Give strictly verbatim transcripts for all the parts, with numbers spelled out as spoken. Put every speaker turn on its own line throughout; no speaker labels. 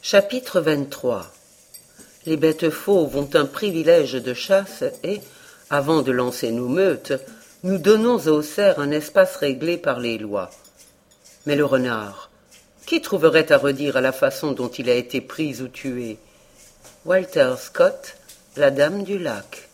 Chapitre vingt-trois. Les bêtes fauves ont un privilège de chasse et, avant de lancer nos meutes, nous donnons aux cerfs un espace réglé par les lois. Mais le renard, qui trouverait à redire à la façon dont il a été pris ou tué? Walter Scott, La Dame du Lac.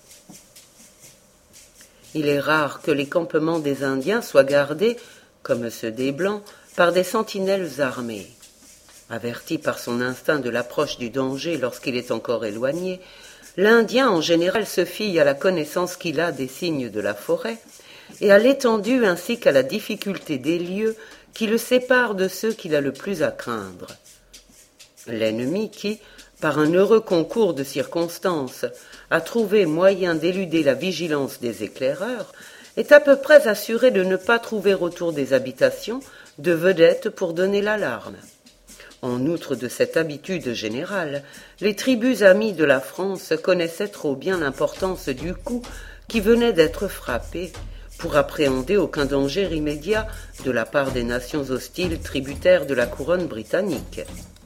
Il est rare que les campements des Indiens soient gardés, comme ceux des Blancs, par des sentinelles armées. Averti par son instinct de l'approche du danger lorsqu'il est encore éloigné, l'Indien en général se fie à la connaissance qu'il a des signes de la forêt et à l'étendue ainsi qu'à la difficulté des lieux qui le séparent de ceux qu'il a le plus à craindre. L'ennemi qui, par un heureux concours de circonstances, a trouvé moyen d'éluder la vigilance des éclaireurs, est à peu près assuré de ne pas trouver autour des habitations de vedettes pour donner l'alarme. En outre de cette habitude générale, les tribus amies de la France connaissaient trop bien l'importance du coup qui venait d'être frappé pour appréhender aucun danger immédiat de la part des nations hostiles tributaires de la couronne britannique.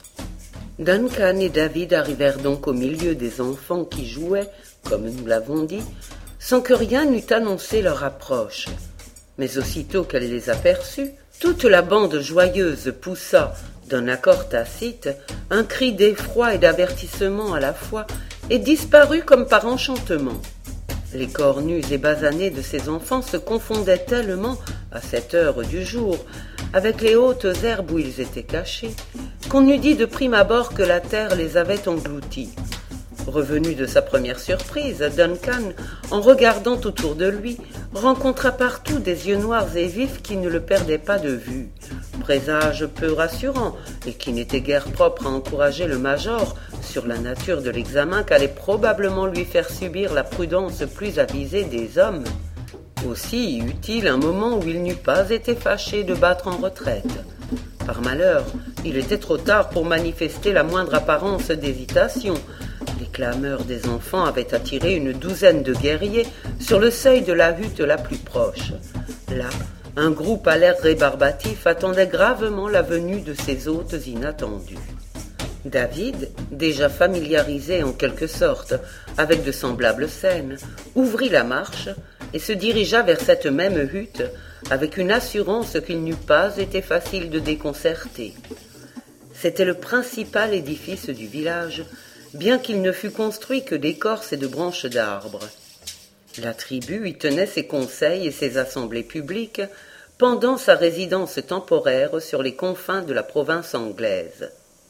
Duncan et David arrivèrent donc au milieu des enfants qui jouaient, comme nous l'avons dit, sans que rien n'eût annoncé leur approche. Mais aussitôt qu'elle les aperçut, toute la bande joyeuse poussa, d'un accord tacite, un cri d'effroi et d'avertissement à la fois, et disparut comme par enchantement. Les corps nus et basanés de ces enfants se confondaient tellement, à cette heure du jour, avec les hautes herbes où ils étaient cachés, qu'on eût dit de prime abord que la terre les avait engloutis. Revenu de sa première surprise, Duncan, en regardant autour de lui, rencontra partout des yeux noirs et vifs qui ne le perdaient pas de vue, présage peu rassurant et qui n'était guère propre à encourager le major sur la nature de l'examen qu'allait probablement lui faire subir la prudence plus avisée des hommes. Aussi eut-il un moment où il n'eût pas été fâché de battre en retraite. Par malheur, il était trop tard pour manifester la moindre apparence d'hésitation. Les clameurs des enfants avaient attiré une douzaine de guerriers sur le seuil de la hutte la plus proche. Là, un groupe à l'air rébarbatif attendait gravement la venue de ces hôtes inattendus. David, déjà familiarisé en quelque sorte avec de semblables scènes, ouvrit la marche et se dirigea vers cette même hutte avec une assurance qu'il n'eût pas été facile de déconcerter. C'était le principal édifice du village, bien qu'il ne fût construit que d'écorces et de branches d'arbres. La tribu y tenait ses conseils et ses assemblées publiques pendant sa résidence temporaire sur les confins de la province anglaise.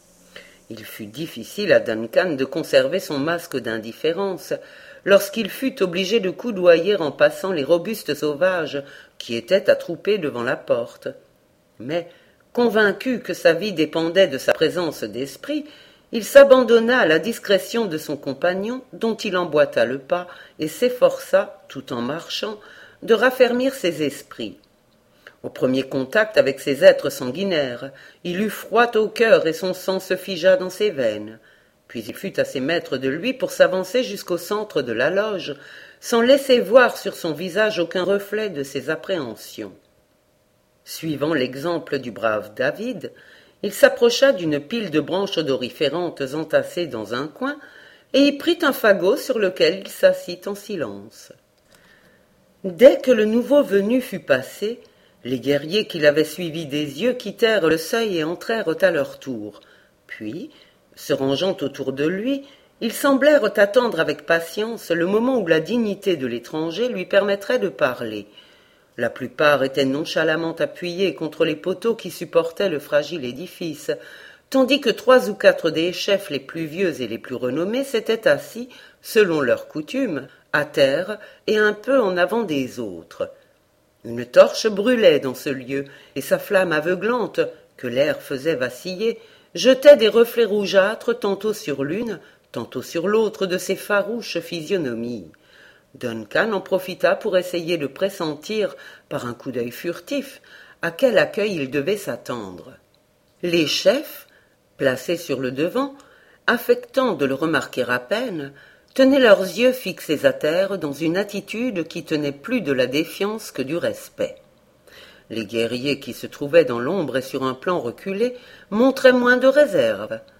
Il fut difficile à Duncan de conserver son masque d'indifférence lorsqu'il fut obligé de coudoyer en passant les robustes sauvages qui étaient attroupés devant la porte. Mais, convaincu que sa vie dépendait de sa présence d'esprit, il s'abandonna à la discrétion de son compagnon, dont il emboîta le pas et s'efforça, tout en marchant, de raffermir ses esprits. Au premier contact avec ces êtres sanguinaires, il eut froid au cœur et son sang se figea dans ses veines. Puis il fut assez maître de lui pour s'avancer jusqu'au centre de la loge, sans laisser voir sur son visage aucun reflet de ses appréhensions. Suivant l'exemple du brave David, il s'approcha d'une pile de branches odoriférantes entassées dans un coin et y prit un fagot sur lequel il s'assit en silence. Dès que le nouveau venu fut passé, les guerriers qui l'avaient suivi des yeux quittèrent le seuil et entrèrent à leur tour. Puis, se rangeant autour de lui, ils semblèrent attendre avec patience le moment où la dignité de l'étranger lui permettrait de parler. La plupart étaient nonchalamment appuyés contre les poteaux qui supportaient le fragile édifice, tandis que trois ou quatre des chefs les plus vieux et les plus renommés s'étaient assis, selon leur coutume, à terre et un peu en avant des autres. Une torche brûlait dans ce lieu, et sa flamme aveuglante, que l'air faisait vaciller, jetait des reflets rougeâtres tantôt sur l'une, tantôt sur l'autre de ces farouches physionomies. Duncan en profita pour essayer de pressentir, par un coup d'œil furtif, à quel accueil il devait s'attendre. Les chefs, placés sur le devant, affectant de le remarquer à peine, tenaient leurs yeux fixés à terre dans une attitude qui tenait plus de la défiance que du respect. Les guerriers qui se trouvaient dans l'ombre et sur un plan reculé montraient moins de réserve.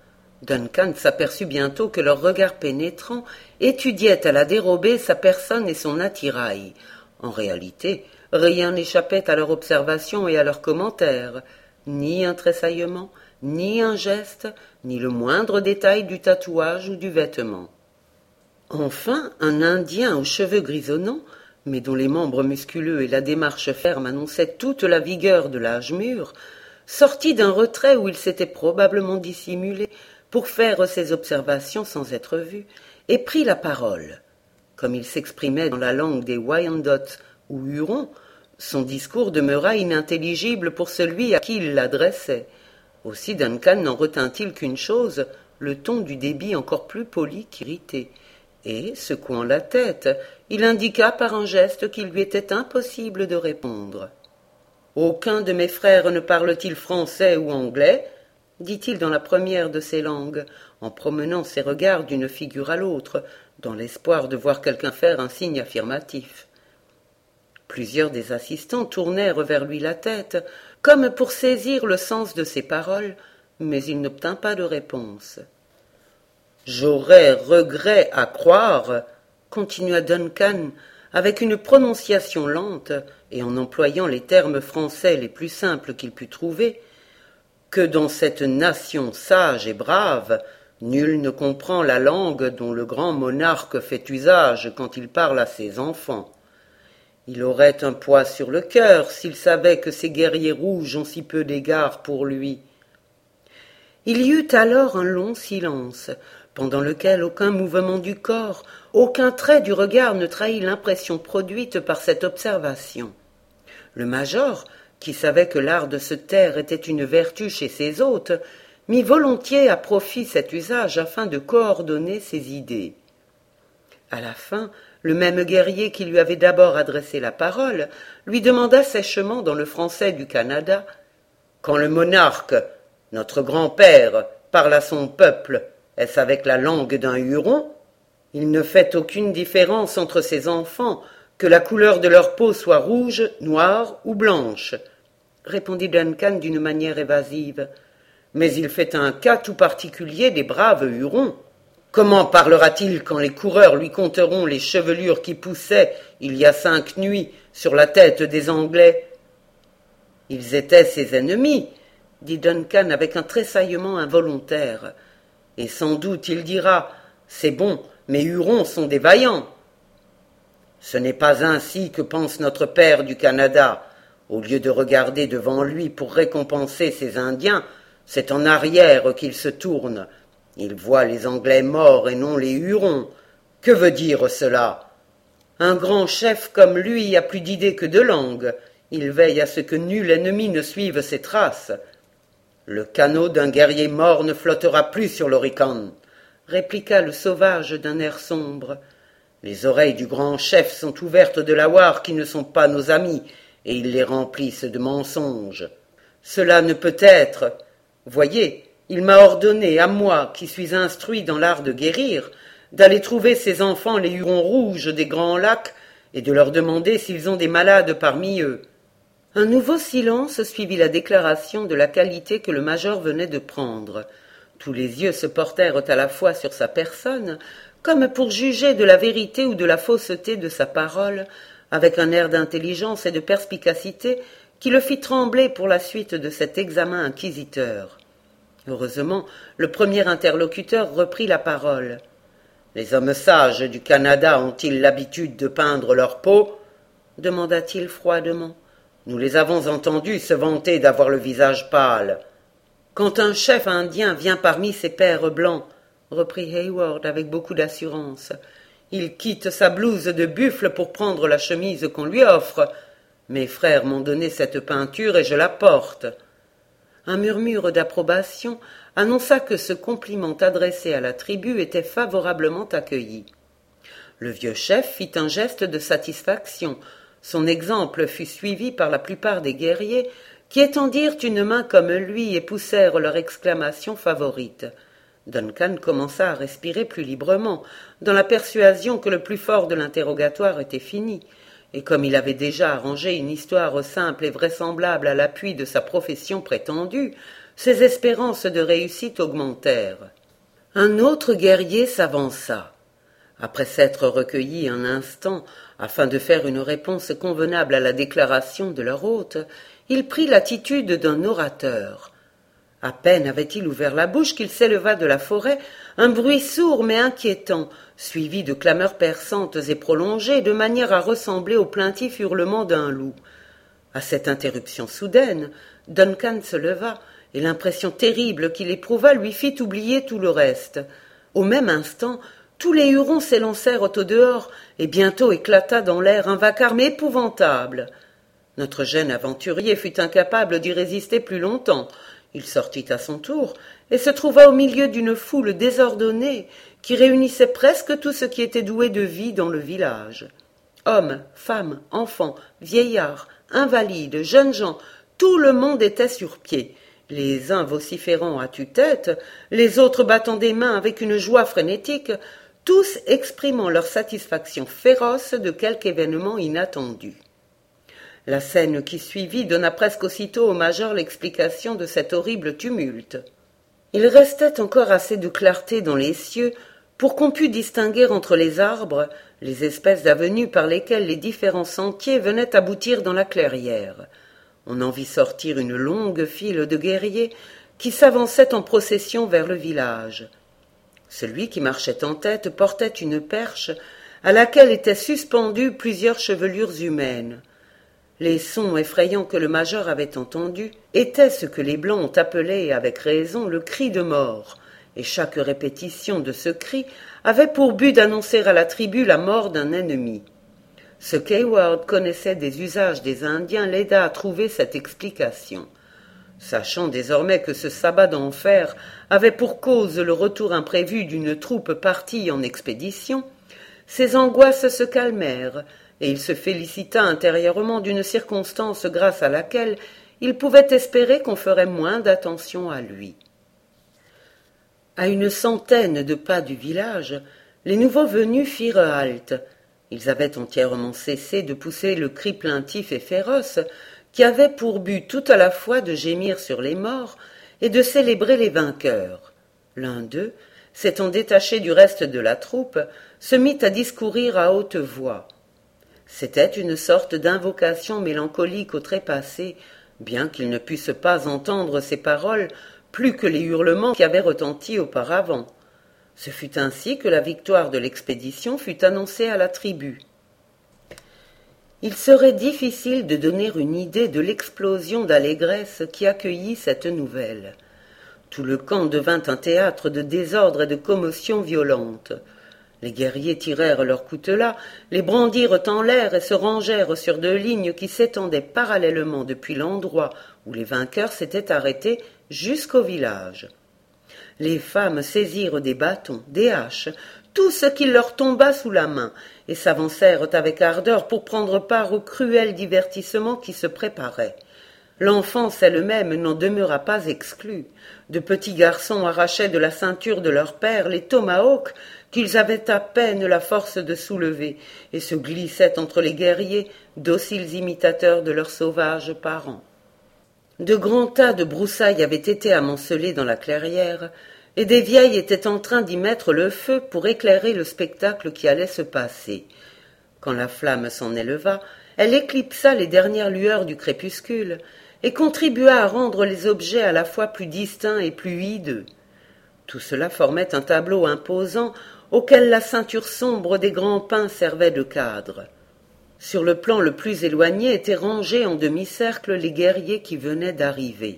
Duncan s'aperçut bientôt que leur regard pénétrant étudiait à la dérobée sa personne et son attirail. En réalité, rien n'échappait à leur observation et à leurs commentaires, ni un tressaillement, ni un geste, ni le moindre détail du tatouage ou du vêtement. Enfin, un Indien aux cheveux grisonnants, mais dont les membres musculeux et la démarche ferme annonçaient toute la vigueur de l'âge mûr, sortit d'un retrait où il s'était probablement dissimulé pour faire ses observations sans être vu, et prit la parole. Comme il s'exprimait dans la langue des Wyandots ou Hurons, son discours demeura inintelligible pour celui à qui il l'adressait. Aussi Duncan n'en retint-il qu'une chose, le ton du débit encore plus poli qu'irrité, et, secouant la tête, il indiqua par un geste qu'il lui était impossible de répondre. « Aucun de mes frères ne parle-t-il français ou anglais ?» dit-il dans la première de ces langues, en promenant ses regards d'une figure à l'autre, dans l'espoir de voir quelqu'un faire un signe affirmatif. Plusieurs des assistants tournèrent vers lui la tête, comme pour saisir le sens de ses paroles, mais il n'obtint pas de réponse. « J'aurais regret à croire, » continua Duncan, avec une prononciation lente et en employant les termes français les plus simples qu'il put trouver, que dans cette nation sage et brave, nul ne comprend la langue dont le grand monarque fait usage quand il parle à ses enfants. Il aurait un poids sur le cœur s'il savait que ces guerriers rouges ont si peu d'égard pour lui. Il y eut alors un long silence, pendant lequel aucun mouvement du corps, aucun trait du regard ne trahit l'impression produite par cette observation. Le major, qui savait que l'art de se taire était une vertu chez ses hôtes, mit volontiers à profit cet usage afin de coordonner ses idées. À la fin, le même guerrier qui lui avait d'abord adressé la parole lui demanda sèchement dans le français du Canada « Quand le monarque, notre grand-père, parle à son peuple, est-ce avec la langue d'un Huron? Il ne fait aucune différence entre ses enfants, que la couleur de leur peau soit rouge, noire ou blanche. » répondit Duncan d'une manière évasive. « Mais il fait un cas tout particulier des braves Hurons. Comment parlera-t-il quand les coureurs lui conteront les chevelures qui poussaient, il y a cinq nuits, sur la tête des Anglais? » « Ils étaient ses ennemis, » dit Duncan avec un tressaillement involontaire. « Et sans doute il dira « C'est bon, mes Hurons sont des vaillants. » Ce n'est pas ainsi que pense notre père du Canada. Au lieu de regarder devant lui pour récompenser ses Indiens, c'est en arrière qu'il se tourne. Il voit les Anglais morts et non les Hurons. Que veut dire cela? Un grand chef comme lui a plus d'idées que de langue. Il veille à ce que nul ennemi ne suive ses traces. Le canot d'un guerrier mort ne flottera plus sur l'Horican, répliqua le sauvage d'un air sombre. Les oreilles du grand chef sont ouvertes de l'avoir qui ne sont pas nos amis, et ils les remplissent de mensonges. Cela ne peut être. Voyez, il m'a ordonné, à moi, qui suis instruit dans l'art de guérir, d'aller trouver ces enfants les Hurons rouges des Grands Lacs et de leur demander s'ils ont des malades parmi eux. Un nouveau silence suivit la déclaration de la qualité que le major venait de prendre. Tous les yeux se portèrent à la fois sur sa personne, comme pour juger de la vérité ou de la fausseté de sa parole, avec un air d'intelligence et de perspicacité qui le fit trembler pour la suite de cet examen inquisiteur. Heureusement, le premier interlocuteur reprit la parole. « Les hommes sages du Canada ont-ils l'habitude de peindre leur peau ?» demanda-t-il froidement. « Nous les avons entendus se vanter d'avoir le visage pâle. » « Quand un chef indien vient parmi ses pères blancs, reprit Hayward avec beaucoup d'assurance, il quitte sa blouse de buffle pour prendre la chemise qu'on lui offre. Mes frères m'ont donné cette peinture et je la porte. » Un murmure d'approbation annonça que ce compliment adressé à la tribu était favorablement accueilli. Le vieux chef fit un geste de satisfaction. Son exemple fut suivi par la plupart des guerriers, qui étendirent une main comme lui et poussèrent leur exclamation favorite. Duncan commença à respirer plus librement, dans la persuasion que le plus fort de l'interrogatoire était fini, et comme il avait déjà arrangé une histoire simple et vraisemblable à l'appui de sa profession prétendue, ses espérances de réussite augmentèrent. Un autre guerrier s'avança. Après s'être recueilli un instant afin de faire une réponse convenable à la déclaration de leur hôte, il prit l'attitude d'un orateur. À peine avait-il ouvert la bouche qu'il s'éleva de la forêt un bruit sourd mais inquiétant, suivi de clameurs perçantes et prolongées de manière à ressembler au plaintif hurlement d'un loup. À cette interruption soudaine, Duncan se leva, et l'impression terrible qu'il éprouva lui fit oublier tout le reste. Au même instant, tous les Hurons s'élancèrent au dehors, et bientôt éclata dans l'air un vacarme épouvantable. Notre jeune aventurier fut incapable d'y résister plus longtemps. Il sortit à son tour, et se trouva au milieu d'une foule désordonnée qui réunissait presque tout ce qui était doué de vie dans le village. Hommes, femmes, enfants, vieillards, invalides, jeunes gens, tout le monde était sur pied, les uns vociférant à tue-tête, les autres battant des mains avec une joie frénétique, tous exprimant leur satisfaction féroce de quelque événement inattendu. La scène qui suivit donna presque aussitôt au major l'explication de cet horrible tumulte. Il restait encore assez de clarté dans les cieux pour qu'on pût distinguer entre les arbres les espèces d'avenues par lesquelles les différents sentiers venaient aboutir dans la clairière. On en vit sortir une longue file de guerriers qui s'avançaient en procession vers le village. Celui qui marchait en tête portait une perche à laquelle étaient suspendues plusieurs chevelures humaines. Les sons effrayants que le major avait entendus étaient ce que les Blancs ont appelé avec raison le cri de mort, et chaque répétition de ce cri avait pour but d'annoncer à la tribu la mort d'un ennemi. Ce qu'Heyward connaissait des usages des Indiens l'aida à trouver cette explication. Sachant désormais que ce sabbat d'enfer avait pour cause le retour imprévu d'une troupe partie en expédition, ses angoisses se calmèrent, et il se félicita intérieurement d'une circonstance grâce à laquelle il pouvait espérer qu'on ferait moins d'attention à lui. À une centaine de pas du village, les nouveaux venus firent halte. Ils avaient entièrement cessé de pousser le cri plaintif et féroce qui avait pour but tout à la fois de gémir sur les morts et de célébrer les vainqueurs. L'un d'eux, s'étant détaché du reste de la troupe, se mit à discourir à haute voix. C'était une sorte d'invocation mélancolique au trépassé, bien qu'ils ne pussent pas entendre ces paroles plus que les hurlements qui avaient retenti auparavant. Ce fut ainsi que la victoire de l'expédition fut annoncée à la tribu. Il serait difficile de donner une idée de l'explosion d'allégresse qui accueillit cette nouvelle. Tout le camp devint un théâtre de désordre et de commotion violente. Les guerriers tirèrent leurs coutelas, les brandirent en l'air et se rangèrent sur deux lignes qui s'étendaient parallèlement depuis l'endroit où les vainqueurs s'étaient arrêtés jusqu'au village. Les femmes saisirent des bâtons, des haches, tout ce qui leur tomba sous la main, et s'avancèrent avec ardeur pour prendre part au cruel divertissement qui se préparait. L'enfance elle-même n'en demeura pas exclue. De petits garçons arrachaient de la ceinture de leur père les tomahawks qu'ils avaient à peine la force de soulever, et se glissaient entre les guerriers, dociles imitateurs de leurs sauvages parents. De grands tas de broussailles avaient été amoncelés dans la clairière, et des vieilles étaient en train d'y mettre le feu pour éclairer le spectacle qui allait se passer. Quand la flamme s'en éleva, elle éclipsa les dernières lueurs du crépuscule, et contribua à rendre les objets à la fois plus distincts et plus hideux. Tout cela formait un tableau imposant auquel la ceinture sombre des grands pins servait de cadre. Sur le plan le plus éloigné étaient rangés en demi-cercle les guerriers qui venaient d'arriver.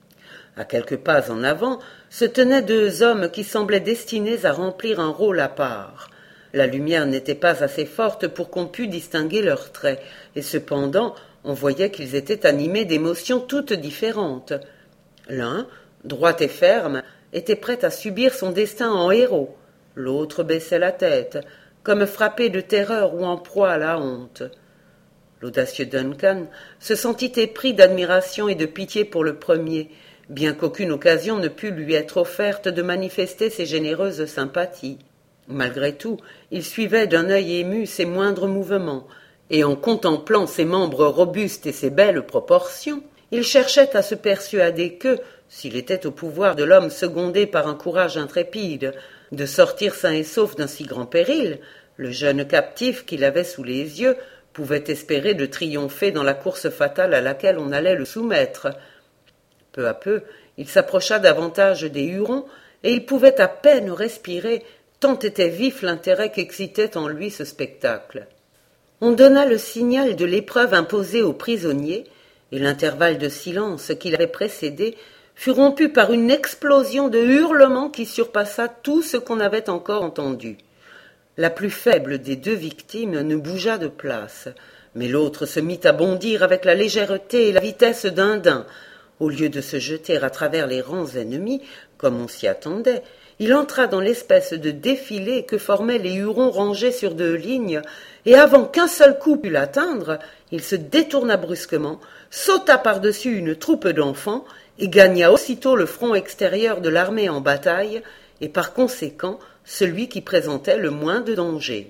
À quelques pas en avant se tenaient deux hommes qui semblaient destinés à remplir un rôle à part. La lumière n'était pas assez forte pour qu'on pût distinguer leurs traits, et cependant on voyait qu'ils étaient animés d'émotions toutes différentes. L'un, droit et ferme, était prêt à subir son destin en héros. L'autre baissait la tête, comme frappé de terreur ou en proie à la honte. L'audacieux Duncan se sentit épris d'admiration et de pitié pour le premier, bien qu'aucune occasion ne pût lui être offerte de manifester ses généreuses sympathies. Malgré tout, il suivait d'un œil ému ses moindres mouvements, et en contemplant ses membres robustes et ses belles proportions, il cherchait à se persuader que, s'il était au pouvoir de l'homme secondé par un courage intrépide, de sortir sain et sauf d'un si grand péril, le jeune captif qu'il avait sous les yeux pouvait espérer de triompher dans la course fatale à laquelle on allait le soumettre. Peu à peu, il s'approcha davantage des Hurons, et il pouvait à peine respirer, tant était vif l'intérêt qu'excitait en lui ce spectacle. On donna le signal de l'épreuve imposée aux prisonniers, et l'intervalle de silence qui l'avait précédé fut rompu par une explosion de hurlements qui surpassa tout ce qu'on avait encore entendu. La plus faible des deux victimes ne bougea de place, mais l'autre se mit à bondir avec la légèreté et la vitesse d'un daim. Au lieu de se jeter à travers les rangs ennemis, comme on s'y attendait, il entra dans l'espèce de défilé que formaient les Hurons rangés sur deux lignes, et avant qu'un seul coup pût l'atteindre, il se détourna brusquement, sauta par-dessus une troupe d'enfants, et gagna aussitôt le front extérieur de l'armée en bataille, et par conséquent celui qui présentait le moins de danger.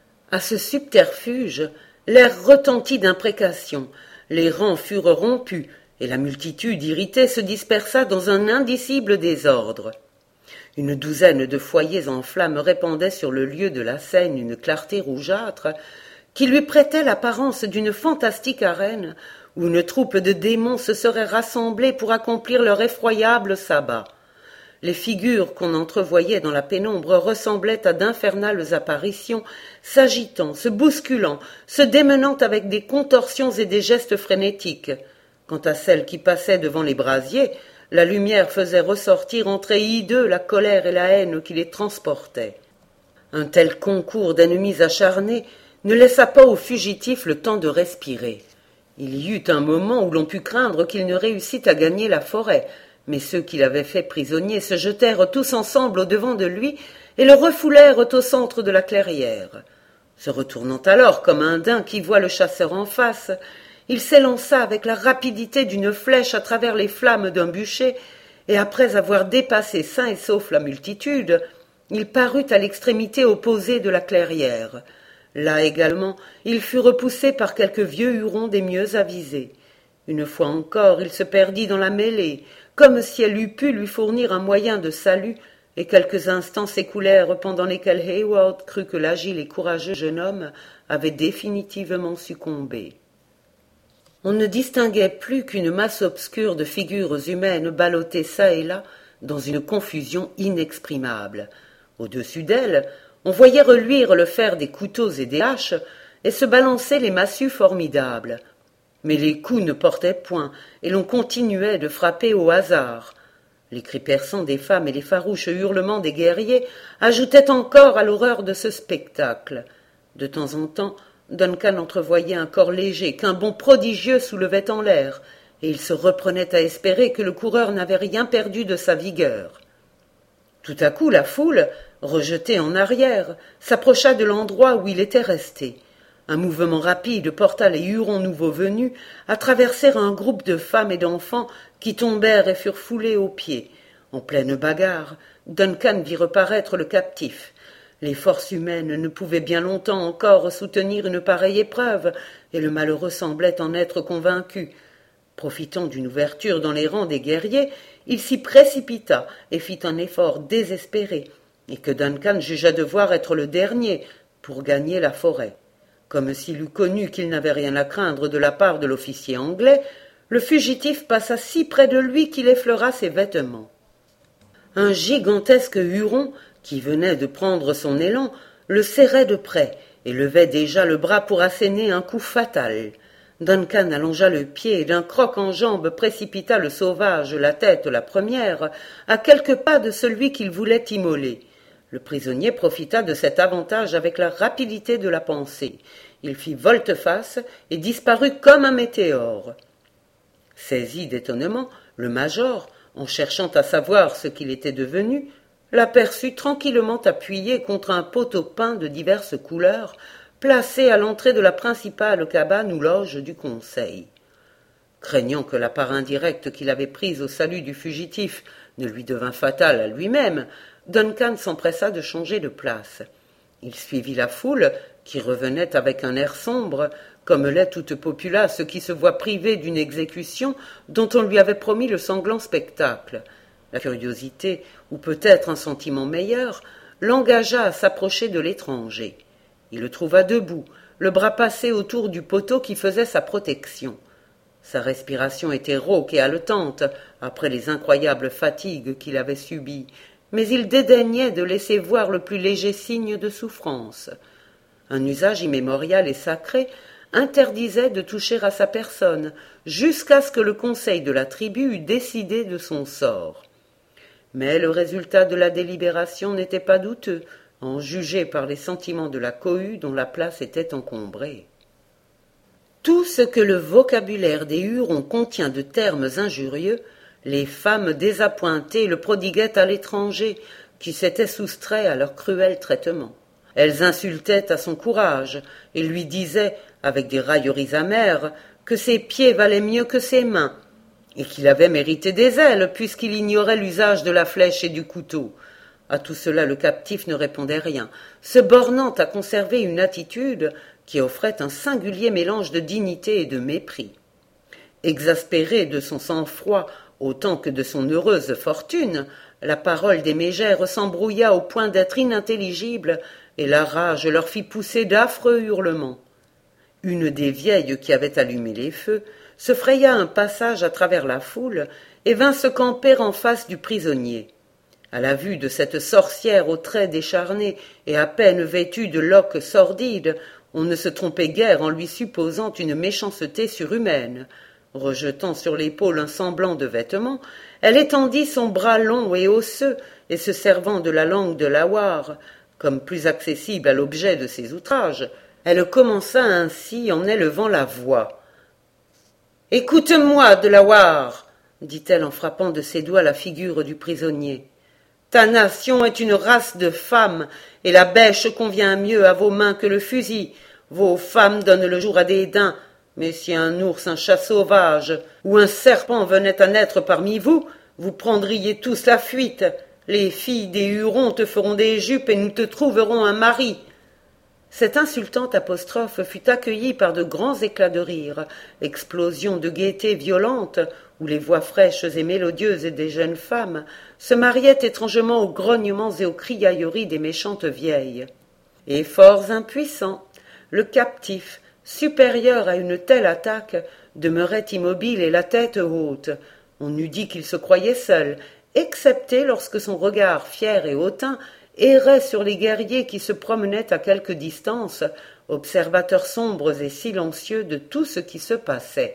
À ce subterfuge, l'air retentit d'imprécations, les rangs furent rompus, et la multitude irritée se dispersa dans un indicible désordre. Une douzaine de foyers en flammes répandaient sur le lieu de la scène une clarté rougeâtre qui lui prêtait l'apparence d'une fantastique arène où une troupe de démons se serait rassemblée pour accomplir leur effroyable sabbat. Les figures qu'on entrevoyait dans la pénombre ressemblaient à d'infernales apparitions, s'agitant, se bousculant, se démenant avec des contorsions et des gestes frénétiques. Quant à celles qui passaient devant les brasiers, la lumière faisait ressortir entre hideux la colère et la haine qui les transportaient. Un tel concours d'ennemis acharnés ne laissa pas aux fugitifs le temps de respirer. Il y eut un moment où l'on put craindre qu'il ne réussît à gagner la forêt, mais ceux qui l'avaient fait prisonnier se jetèrent tous ensemble au-devant de lui et le refoulèrent au centre de la clairière. Se retournant alors comme un daim qui voit le chasseur en face, il s'élança avec la rapidité d'une flèche à travers les flammes d'un bûcher, et après avoir dépassé sain et sauf la multitude, il parut à l'extrémité opposée de la clairière. Là également, il fut repoussé par quelques vieux Hurons des mieux avisés. Une fois encore, il se perdit dans la mêlée, comme si elle eût pu lui fournir un moyen de salut, et quelques instants s'écoulèrent pendant lesquels Heyward crut que l'agile et courageux jeune homme avait définitivement succombé. On ne distinguait plus qu'une masse obscure de figures humaines ballottées çà et là dans une confusion inexprimable. Au-dessus d'elles, on voyait reluire le fer des couteaux et des haches et se balancer les massues formidables. Mais les coups ne portaient point, et l'on continuait de frapper au hasard. Les cris perçants des femmes et les farouches hurlements des guerriers ajoutaient encore à l'horreur de ce spectacle. De temps en temps, Duncan entrevoyait un corps léger qu'un bond prodigieux soulevait en l'air, et il se reprenait à espérer que le coureur n'avait rien perdu de sa vigueur. Tout à coup, la foule, rejetée en arrière, s'approcha de l'endroit où il était resté. Un mouvement rapide porta les Hurons nouveaux venus à traverser un groupe de femmes et d'enfants qui tombèrent et furent foulés aux pieds. En pleine bagarre, Duncan vit reparaître le captif. Les forces humaines ne pouvaient bien longtemps encore soutenir une pareille épreuve, et le malheureux semblait en être convaincu. Profitant d'une ouverture dans les rangs des guerriers, il s'y précipita et fit un effort désespéré, et que Duncan jugea devoir être le dernier pour gagner la forêt. Comme s'il eût connu qu'il n'avait rien à craindre de la part de l'officier anglais, le fugitif passa si près de lui qu'il effleura ses vêtements. Un gigantesque Huron, qui venait de prendre son élan, le serrait de près et levait déjà le bras pour asséner un coup fatal. Duncan allongea le pied et d'un croc en jambe précipita le sauvage, la tête la première, à quelques pas de celui qu'il voulait immoler. Le prisonnier profita de cet avantage avec la rapidité de la pensée. Il fit volte-face et disparut comme un météore. Saisi d'étonnement, le major, en cherchant à savoir ce qu'il était devenu, l'aperçut tranquillement appuyé contre un poteau peint de diverses couleurs, placé à l'entrée de la principale cabane ou loge du conseil. Craignant que la part indirecte qu'il avait prise au salut du fugitif ne lui devînt fatale à lui-même, Duncan s'empressa de changer de place. Il suivit la foule, qui revenait avec un air sombre, comme l'est toute populace qui se voit privée d'une exécution dont on lui avait promis le sanglant spectacle. La curiosité, ou peut-être un sentiment meilleur, l'engagea à s'approcher de l'étranger. Il le trouva debout, le bras passé autour du poteau qui faisait sa protection. Sa respiration était rauque et haletante, après les incroyables fatigues qu'il avait subies, mais il dédaignait de laisser voir le plus léger signe de souffrance. Un usage immémorial et sacré interdisait de toucher à sa personne, jusqu'à ce que le conseil de la tribu eût décidé de son sort. Mais le résultat de la délibération n'était pas douteux, en juger par les sentiments de la cohue dont la place était encombrée. Tout ce que le vocabulaire des Hurons contient de termes injurieux, les femmes désappointées le prodiguaient à l'étranger, qui s'était soustrait à leur cruel traitement. Elles insultaient à son courage et lui disaient, avec des railleries amères, que ses pieds valaient mieux que ses mains, et qu'il avait mérité des ailes, puisqu'il ignorait l'usage de la flèche et du couteau. À tout cela, le captif ne répondait rien, se bornant à conserver une attitude qui offrait un singulier mélange de dignité et de mépris. Exaspéré de son sang-froid autant que de son heureuse fortune, la parole des mégères s'embrouilla au point d'être inintelligible, et la rage leur fit pousser d'affreux hurlements. Une des vieilles qui avait allumé les feux se fraya un passage à travers la foule et vint se camper en face du prisonnier. À la vue de cette sorcière aux traits décharnés et à peine vêtue de loques sordides, on ne se trompait guère en lui supposant une méchanceté surhumaine. Rejetant sur l'épaule un semblant de vêtement, elle étendit son bras long et osseux, et se servant de la langue de l'awar, comme plus accessible à l'objet de ses outrages, elle commença ainsi en élevant la voix. « Écoute-moi, Delaware, dit-elle en frappant de ses doigts la figure du prisonnier. Ta nation est une race de femmes, et la bêche convient mieux à vos mains que le fusil. Vos femmes donnent le jour à des daims, mais si un ours, un chat sauvage ou un serpent venait à naître parmi vous, vous prendriez tous la fuite. Les filles des Hurons te feront des jupes et nous te trouverons un mari. » Cette insultante apostrophe fut accueillie par de grands éclats de rire, explosion de gaieté violente, où les voix fraîches et mélodieuses des jeunes femmes se mariaient étrangement aux grognements et aux criailleries des méchantes vieilles. Et fort impuissant, le captif, supérieur à une telle attaque, demeurait immobile et la tête haute. On eût dit qu'il se croyait seul, excepté lorsque son regard fier et hautain errait sur les guerriers qui se promenaient à quelque distance, observateurs sombres et silencieux de tout ce qui se passait.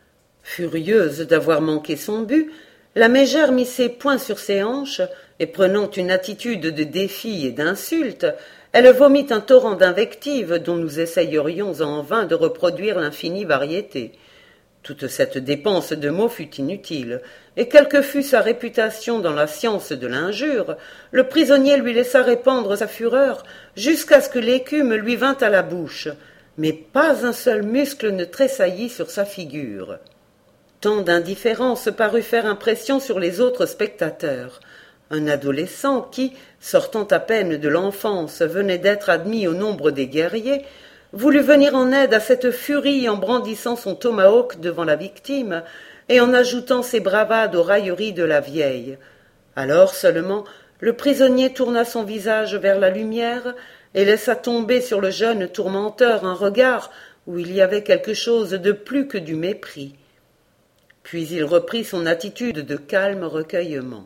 Furieuse d'avoir manqué son but, la mégère mit ses poings sur ses hanches, et prenant une attitude de défi et d'insulte, elle vomit un torrent d'invectives dont nous essayerions en vain de reproduire l'infinie variété. Toute cette dépense de mots fut inutile, et quelle que fût sa réputation dans la science de l'injure, le prisonnier lui laissa répandre sa fureur jusqu'à ce que l'écume lui vînt à la bouche, mais pas un seul muscle ne tressaillit sur sa figure. Tant d'indifférence parut faire impression sur les autres spectateurs. Un adolescent qui, sortant à peine de l'enfance, venait d'être admis au nombre des guerriers, voulut venir en aide à cette furie en brandissant son tomahawk devant la victime et en ajoutant ses bravades aux railleries de la vieille. Alors seulement le prisonnier tourna son visage vers la lumière et laissa tomber sur le jeune tourmenteur un regard où il y avait quelque chose de plus que du mépris. Puis il reprit son attitude de calme recueillement.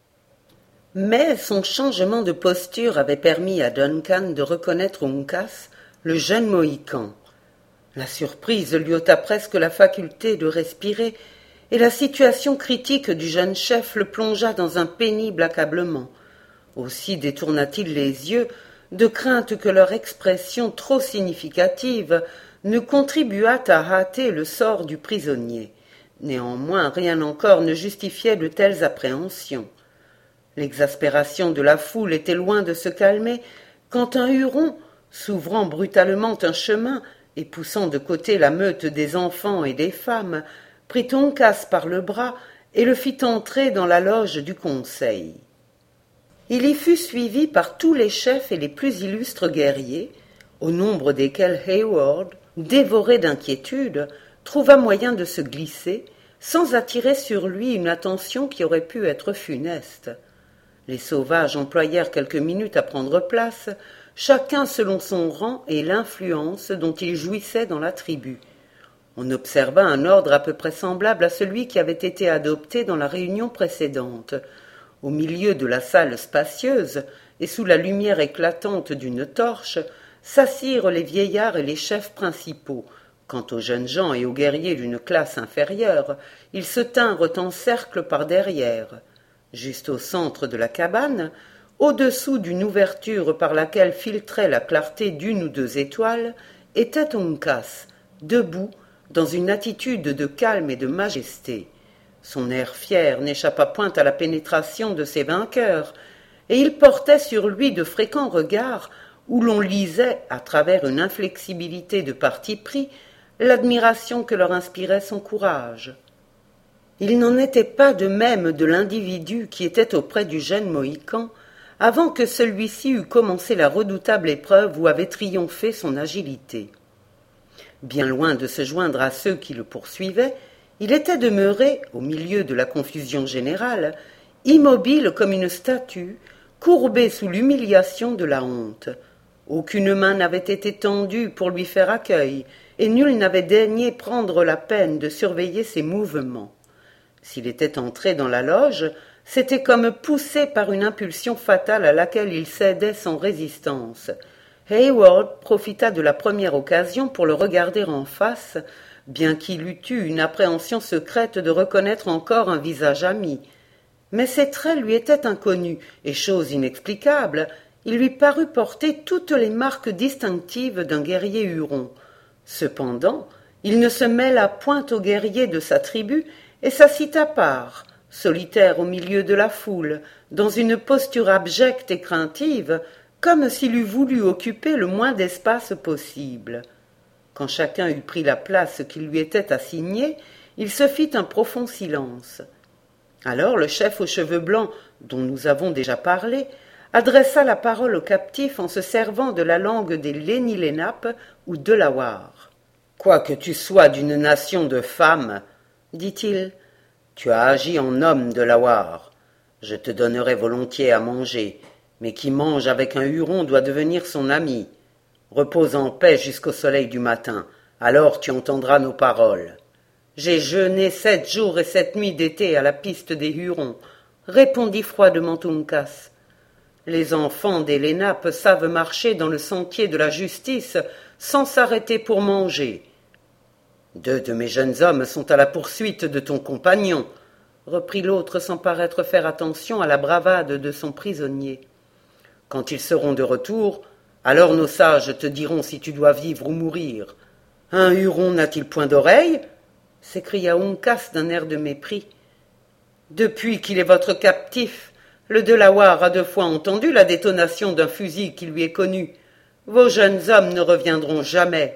Mais son changement de posture avait permis à Duncan de reconnaître Uncas, le jeune Mohican. La surprise lui ôta presque la faculté de respirer, et la situation critique du jeune chef le plongea dans un pénible accablement. Aussi détourna-t-il les yeux, de crainte que leur expression trop significative ne contribuât à hâter le sort du prisonnier. Néanmoins, rien encore ne justifiait de telles appréhensions. L'exaspération de la foule était loin de se calmer, quand un Huron, s'ouvrant brutalement un chemin et poussant de côté la meute des enfants et des femmes, prit Uncas par le bras et le fit entrer dans la loge du conseil. Il y fut suivi par tous les chefs et les plus illustres guerriers, au nombre desquels Hayward, dévoré d'inquiétude, trouva moyen de se glisser, sans attirer sur lui une attention qui aurait pu être funeste. Les sauvages employèrent quelques minutes à prendre place, chacun selon son rang et l'influence dont il jouissait dans la tribu. On observa un ordre à peu près semblable à celui qui avait été adopté dans la réunion précédente. Au milieu de la salle spacieuse, et sous la lumière éclatante d'une torche, s'assirent les vieillards et les chefs principaux. Quant aux jeunes gens et aux guerriers d'une classe inférieure, ils se tinrent en cercle par derrière. Juste au centre de la cabane, au-dessous d'une ouverture par laquelle filtrait la clarté d'une ou deux étoiles, était Uncas, debout, dans une attitude de calme et de majesté. Son air fier n'échappa point à la pénétration de ses vainqueurs, et il portait sur lui de fréquents regards où l'on lisait, à travers une inflexibilité de parti pris, l'admiration que leur inspirait son courage. Il n'en était pas de même de l'individu qui était auprès du jeune Mohican, avant que celui-ci eût commencé la redoutable épreuve où avait triomphé son agilité. Bien loin de se joindre à ceux qui le poursuivaient, il était demeuré, au milieu de la confusion générale, immobile comme une statue, courbé sous l'humiliation de la honte. Aucune main n'avait été tendue pour lui faire accueil, et nul n'avait daigné prendre la peine de surveiller ses mouvements. S'il était entré dans la loge, c'était comme poussé par une impulsion fatale à laquelle il cédait sans résistance. Hayward profita de la première occasion pour le regarder en face, bien qu'il eût eu une appréhension secrète de reconnaître encore un visage ami. Mais ses traits lui étaient inconnus, et chose inexplicable, il lui parut porter toutes les marques distinctives d'un guerrier huron. Cependant, il ne se mêla point aux guerriers de sa tribu et s'assit à part, solitaire au milieu de la foule, dans une posture abjecte et craintive, comme s'il eût voulu occuper le moins d'espace possible. Quand chacun eut pris la place qui lui était assignée, il se fit un profond silence. Alors le chef aux cheveux blancs, dont nous avons déjà parlé, adressa la parole au captif en se servant de la langue des Lenni Lenape ou Delawares. « Quoique tu sois d'une nation de femmes, dit-il, tu as agi en homme Delaware. Je te donnerai volontiers à manger, mais qui mange avec un Huron doit devenir son ami. Repose en paix jusqu'au soleil du matin, alors tu entendras nos paroles. J'ai jeûné sept jours et sept nuits d'été à la piste des Hurons, répondit froidement Uncas. Les enfants des Lenapes savent marcher dans le sentier de la justice sans s'arrêter pour manger. Deux de mes jeunes hommes sont à la poursuite de ton compagnon, reprit l'autre sans paraître faire attention à la bravade de son prisonnier. Quand ils seront de retour, alors nos sages te diront si tu dois vivre ou mourir. Un Huron n'a-t-il point d'oreilles ? S'écria Uncas d'un air de mépris. Depuis qu'il est votre captif, le Delaware a deux fois entendu la détonation d'un fusil qui lui est connu. Vos jeunes hommes ne reviendront jamais.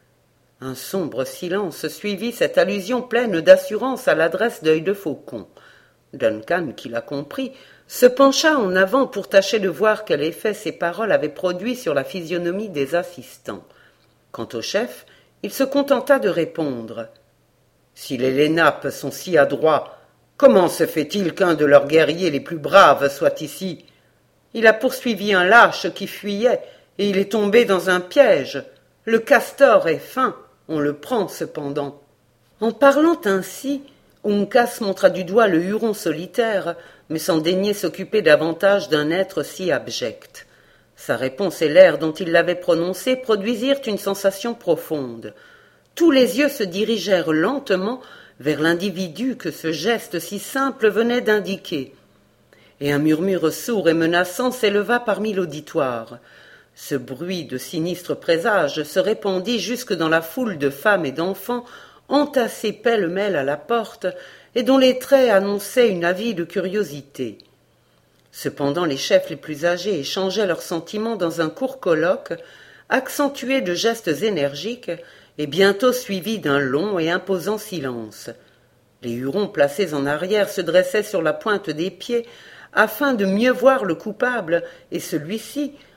Un sombre silence suivit cette allusion pleine d'assurance à l'adresse d'Œil de Faucon. Duncan, qui l'a compris, se pencha en avant pour tâcher de voir quel effet ces paroles avaient produit sur la physionomie des assistants. Quant au chef, il se contenta de répondre. « Si les Lenapes sont si adroits, comment se fait-il qu'un de leurs guerriers les plus braves soit ici ? Il a poursuivi un lâche qui fuyait, et il est tombé dans un piège. Le castor est fin, on le prend cependant. » En parlant ainsi, Uncas montra du doigt le Huron solitaire, mais sans daigner s'occuper davantage d'un être si abject. Sa réponse et l'air dont il l'avait prononcée produisirent une sensation profonde. Tous les yeux se dirigèrent lentement vers l'individu que ce geste si simple venait d'indiquer. Et un murmure sourd et menaçant s'éleva parmi l'auditoire. Ce bruit de sinistre présage se répandit jusque dans la foule de femmes et d'enfants entassés pêle-mêle à la porte et dont les traits annonçaient une avide curiosité. Cependant les chefs les plus âgés échangeaient leurs sentiments dans un court colloque, accentué de gestes énergiques et bientôt suivi d'un long et imposant silence. Les Hurons placés en arrière se dressaient sur la pointe des pieds afin de mieux voir le coupable, et celui-ci,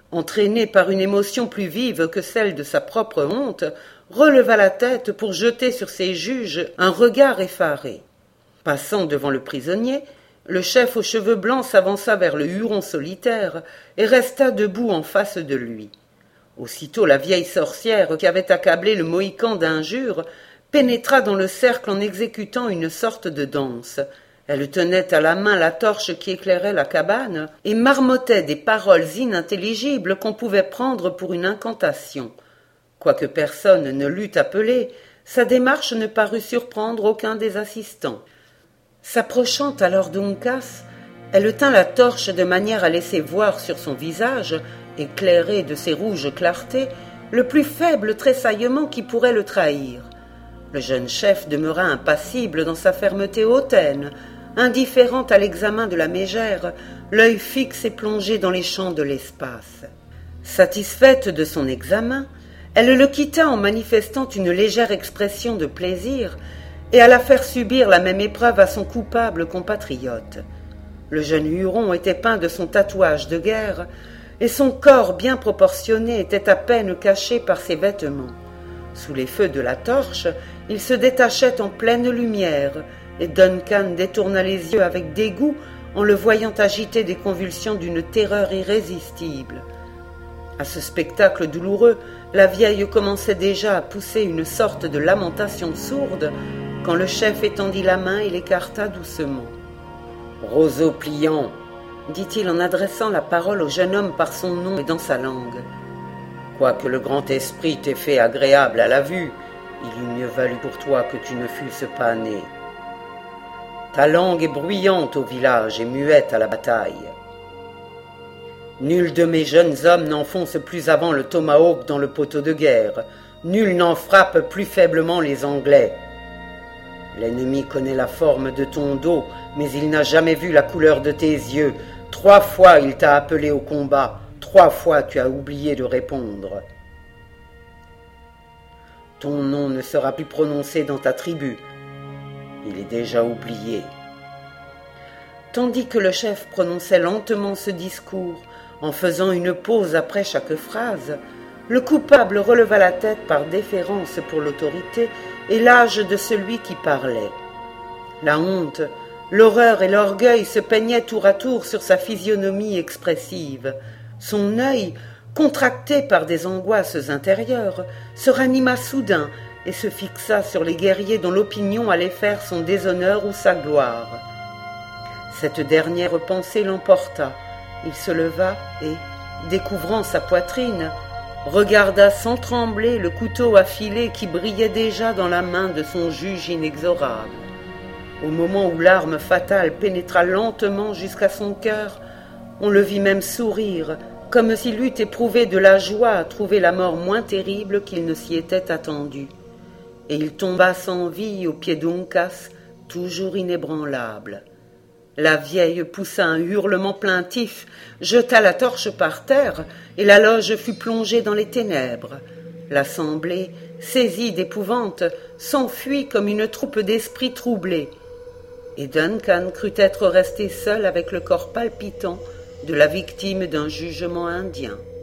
entraîné par une émotion plus vive que celle de sa propre honte, releva la tête pour jeter sur ses juges un regard effaré. Passant devant le prisonnier, le chef aux cheveux blancs s'avança vers le Huron solitaire et resta debout en face de lui. Aussitôt la vieille sorcière, qui avait accablé le Mohican d'injures, pénétra dans le cercle en exécutant une sorte de danse. Elle tenait à la main la torche qui éclairait la cabane et marmottait des paroles inintelligibles qu'on pouvait prendre pour une incantation. Quoique personne ne l'eût appelée, sa démarche ne parut surprendre aucun des assistants. S'approchant alors d'Uncas, elle tint la torche de manière à laisser voir sur son visage, éclairé de ses rouges clartés, le plus faible tressaillement qui pourrait le trahir. Le jeune chef demeura impassible dans sa fermeté hautaine, indifférent à l'examen de la mégère, l'œil fixe et plongé dans les champs de l'espace. Satisfaite de son examen, elle le quitta en manifestant une légère expression de plaisir et alla faire subir la même épreuve à son coupable compatriote. Le jeune Huron était peint de son tatouage de guerre, et son corps bien proportionné était à peine caché par ses vêtements. Sous les feux de la torche, il se détachait en pleine lumière, et Duncan détourna les yeux avec dégoût en le voyant agiter des convulsions d'une terreur irrésistible. À ce spectacle douloureux, la vieille commençait déjà à pousser une sorte de lamentation sourde, quand le chef étendit la main et l'écarta doucement. « Roseau pliant !» dit-il en adressant la parole au jeune homme par son nom et dans sa langue. « Quoique le grand esprit t'ait fait agréable à la vue, il eût mieux valu pour toi que tu ne fusses pas né. Ta langue est bruyante au village et muette à la bataille. Nul de mes jeunes hommes n'enfonce plus avant le tomahawk dans le poteau de guerre, nul n'en frappe plus faiblement les Anglais. L'ennemi connaît la forme de ton dos, mais il n'a jamais vu la couleur de tes yeux. Trois fois il t'a appelé au combat, trois fois tu as oublié de répondre. Ton nom ne sera plus prononcé dans ta tribu, il est déjà oublié. » Tandis que le chef prononçait lentement ce discours, en faisant une pause après chaque phrase, le coupable releva la tête par déférence pour l'autorité et l'âge de celui qui parlait. La honte, l'horreur et l'orgueil se peignaient tour à tour sur sa physionomie expressive. Son œil, contracté par des angoisses intérieures, se ranima soudain et se fixa sur les guerriers dont l'opinion allait faire son déshonneur ou sa gloire. Cette dernière pensée l'emporta. Il se leva et, découvrant sa poitrine, regarda sans trembler le couteau affilé qui brillait déjà dans la main de son juge inexorable. Au moment où l'arme fatale pénétra lentement jusqu'à son cœur, on le vit même sourire, comme s'il eût éprouvé de la joie à trouver la mort moins terrible qu'il ne s'y était attendu. Et il tomba sans vie aux pieds d'Uncas, toujours inébranlable. La vieille poussa un hurlement plaintif, jeta la torche par terre, et la loge fut plongée dans les ténèbres. L'assemblée, saisie d'épouvante, s'enfuit comme une troupe d'esprits troublés. Et Duncan crut être resté seul avec le corps palpitant de la victime d'un jugement indien.